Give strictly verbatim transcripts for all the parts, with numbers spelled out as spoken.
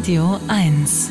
Radio eins.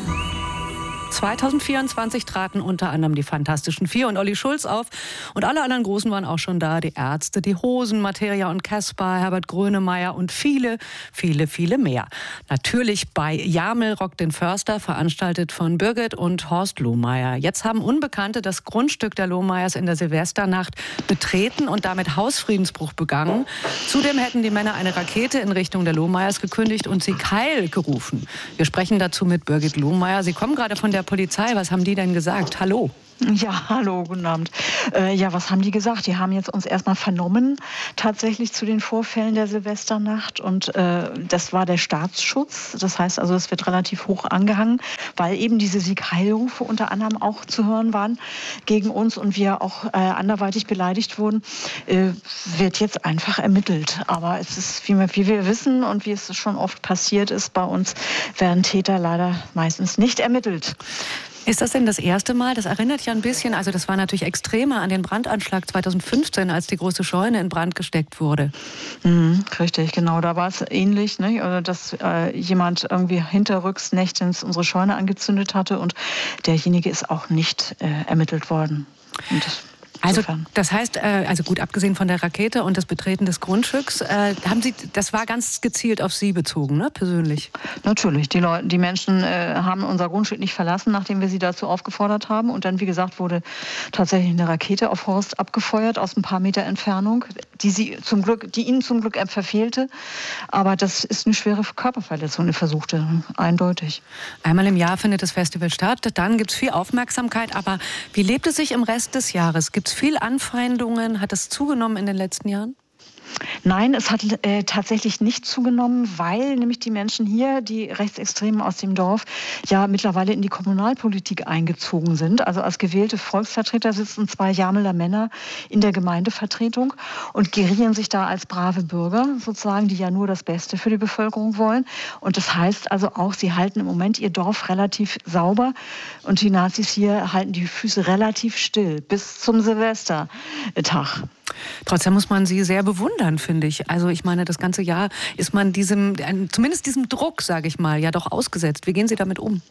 zweitausendvierundzwanzig traten unter anderem die Fantastischen Vier und Olli Schulz auf. Und alle anderen Großen waren auch schon da. Die Ärzte, die Hosen, Materia und Caspar, Herbert Grönemeyer und viele, viele, viele mehr. Natürlich bei Jamel Rock den Förster, veranstaltet von Birgit und Horst Lohmeier. Jetzt haben Unbekannte das Grundstück der Lohmeiers in der Silvesternacht betreten und damit Hausfriedensbruch begangen. Zudem hätten die Männer eine Rakete in Richtung der Lohmeiers gekündigt und sie Keil gerufen. Wir sprechen dazu mit Birgit Lohmeier. Sie kommen gerade von der Polizei. Was haben die denn gesagt? Hallo. Ja, hallo, guten Abend. Äh, ja, was haben die gesagt? Die haben jetzt uns erstmal vernommen, tatsächlich zu den Vorfällen der Silvesternacht. Und äh, das war der Staatsschutz. Das heißt also, es wird relativ hoch angehangen, weil eben diese Sieg-Heil-Rufe unter anderem auch zu hören waren gegen uns und wir auch äh, anderweitig beleidigt wurden, äh, wird jetzt einfach ermittelt. Aber es ist, wie wir, wie wir wissen und wie es schon oft passiert ist, bei uns werden Täter leider meistens nicht ermittelt. Ist das denn das erste Mal? Das erinnert ja ein bisschen, also das war natürlich extremer an den Brandanschlag zweitausendfünfzehn, als die große Scheune in Brand gesteckt wurde. Mhm, richtig, genau. Da war es ähnlich, ne? Oder dass äh, jemand irgendwie hinterrücks nächtens unsere Scheune angezündet hatte und derjenige ist auch nicht äh, ermittelt worden. Und das Also das heißt, also gut, abgesehen von der Rakete und das Betreten des Grundstücks, äh, haben Sie, das war ganz gezielt auf Sie bezogen, ne, persönlich? Natürlich. Die Leute, die Menschen äh, haben unser Grundstück nicht verlassen, nachdem wir sie dazu aufgefordert haben. Und dann, wie gesagt, wurde tatsächlich eine Rakete auf Horst abgefeuert aus ein paar Meter Entfernung, die sie zum Glück, die ihnen zum Glück verfehlte. Aber das ist eine schwere Körperverletzung, eine versuchte, eindeutig. Einmal im Jahr findet das Festival statt, dann gibt es viel Aufmerksamkeit. Aber wie lebt es sich im Rest des Jahres? Gibt es viel Anfeindungen? Hat es zugenommen in den letzten Jahren? Nein, es hat äh, tatsächlich nicht zugenommen, weil nämlich die Menschen hier, die Rechtsextremen aus dem Dorf, ja mittlerweile in die Kommunalpolitik eingezogen sind. Also als gewählte Volksvertreter sitzen zwei Jameler Männer in der Gemeindevertretung und gerieren sich da als brave Bürger, sozusagen, die ja nur das Beste für die Bevölkerung wollen. Und das heißt also auch, sie halten im Moment ihr Dorf relativ sauber und die Nazis hier halten die Füße relativ still bis zum Silvestertag. Trotzdem muss man sie sehr bewundern, finde ich. Also ich meine, das ganze Jahr ist man diesem, zumindest diesem Druck, sage ich mal, ja doch ausgesetzt. Wie gehen Sie damit um?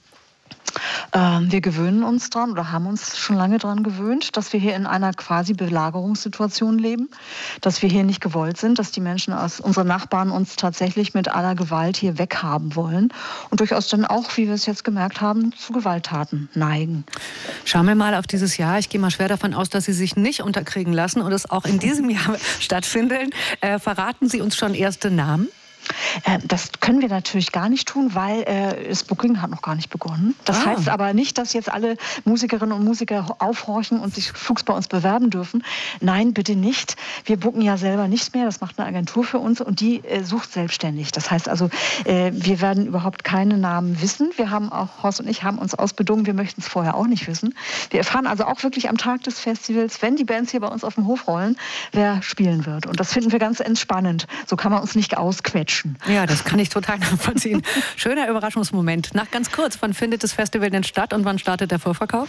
Ähm, wir gewöhnen uns dran oder haben uns schon lange dran gewöhnt, dass wir hier in einer quasi Belagerungssituation leben, dass wir hier nicht gewollt sind, dass die Menschen, aus, unsere Nachbarn uns tatsächlich mit aller Gewalt hier weghaben wollen und durchaus dann auch, wie wir es jetzt gemerkt haben, zu Gewalttaten neigen. Schauen wir mal auf dieses Jahr. Ich gehe mal schwer davon aus, dass Sie sich nicht unterkriegen lassen und es auch in diesem Jahr stattfinden. Äh, verraten Sie uns schon erste Namen? Das können wir natürlich gar nicht tun, weil äh, das Booking hat noch gar nicht begonnen. Das ah. heißt aber nicht, dass jetzt alle Musikerinnen und Musiker aufhorchen und sich flugs bei uns bewerben dürfen. Nein, bitte nicht. Wir booken ja selber nichts mehr. Das macht eine Agentur für uns und die äh, sucht selbstständig. Das heißt also, äh, wir werden überhaupt keine Namen wissen. Wir haben auch, Horst und ich haben uns ausbedungen, wir möchten es vorher auch nicht wissen. Wir erfahren also auch wirklich am Tag des Festivals, wenn die Bands hier bei uns auf dem Hof rollen, wer spielen wird. Und das finden wir ganz entspannend. So kann man uns nicht ausquetschen. Ja, das kann ich total nachvollziehen. Schöner Überraschungsmoment. Nach ganz kurz, wann findet das Festival denn statt und wann startet der Vorverkauf?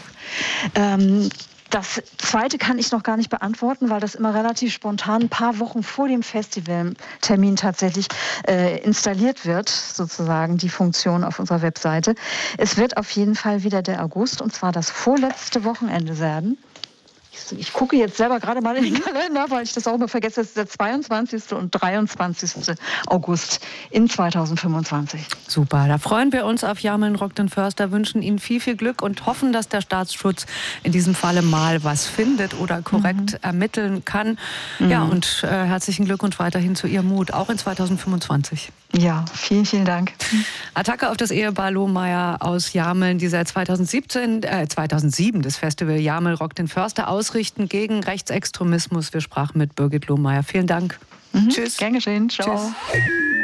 Ähm Das Zweite kann ich noch gar nicht beantworten, weil das immer relativ spontan ein paar Wochen vor dem Festivaltermin tatsächlich äh, installiert wird, sozusagen die Funktion auf unserer Webseite. Es wird auf jeden Fall wieder der August und zwar das vorletzte Wochenende werden. Ich gucke jetzt selber gerade mal in den Kalender, weil ich das auch immer vergesse. Das ist der zweiundzwanzigste und dreiundzwanzigste August in zweitausendfünfundzwanzig. Super, da freuen wir uns auf Jamel Rock den Förster, wünschen Ihnen viel, viel Glück und hoffen, dass der Staatsschutz in diesem Falle mal was findet oder korrekt mhm. ermitteln kann. Mhm. Ja, und äh, herzlichen Glückwunsch weiterhin zu Ihrem Mut, auch in zweitausendfünfundzwanzig. Ja, vielen, vielen Dank. Attacke auf das Ehepaar Lohmeier aus Jameln, die seit zweitausendsiebzehn, äh, zweitausendsieben das Festival Jamel Rock den Förster ausrichten gegen Rechtsextremismus. Wir sprachen mit Birgit Lohmeier. Vielen Dank. Mhm. Tschüss. Gern geschehen. Ciao. Tschüss.